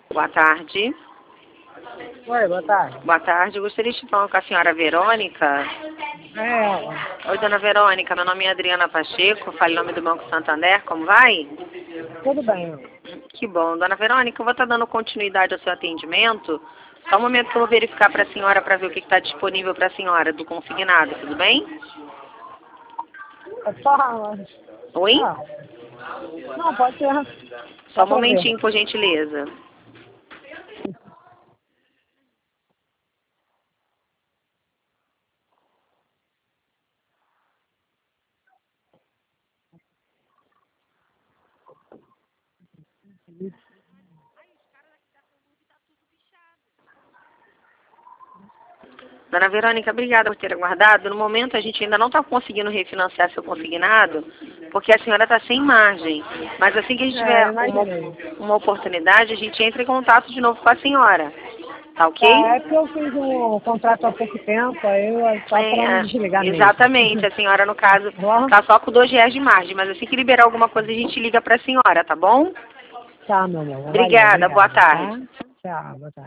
Boa tarde. Oi, boa tarde. Boa tarde. Eu gostaria de falar com a senhora Verônica. É ela. Oi, dona Verônica. Meu nome é Adriana Pacheco. Falo em nome do Banco Santander. Como vai? Tudo bem. Que bom. Dona Verônica, eu vou estar dando continuidade ao seu atendimento. Só um momento que eu vou verificar para a senhora para ver o que está disponível para a senhora do consignado. Tudo bem? Fala. Oi? Não, pode ser. Só um momentinho, por gentileza. Dona Verônica, obrigada por ter aguardado. No momento, a gente ainda não está conseguindo refinanciar seu consignado, porque a senhora está sem margem. Mas assim que a gente tiver uma oportunidade, a gente entra em contato de novo com a senhora. Tá ok? É porque eu fiz um contrato há pouco tempo, aí eu só para me desligar mesmo. Exatamente. A senhora, no caso, está só com R$ 2 de margem. Mas assim que liberar alguma coisa, a gente liga para a senhora, tá bom? Tá, meu amor. Obrigada, boa tarde. Tá? Tchau, boa tarde.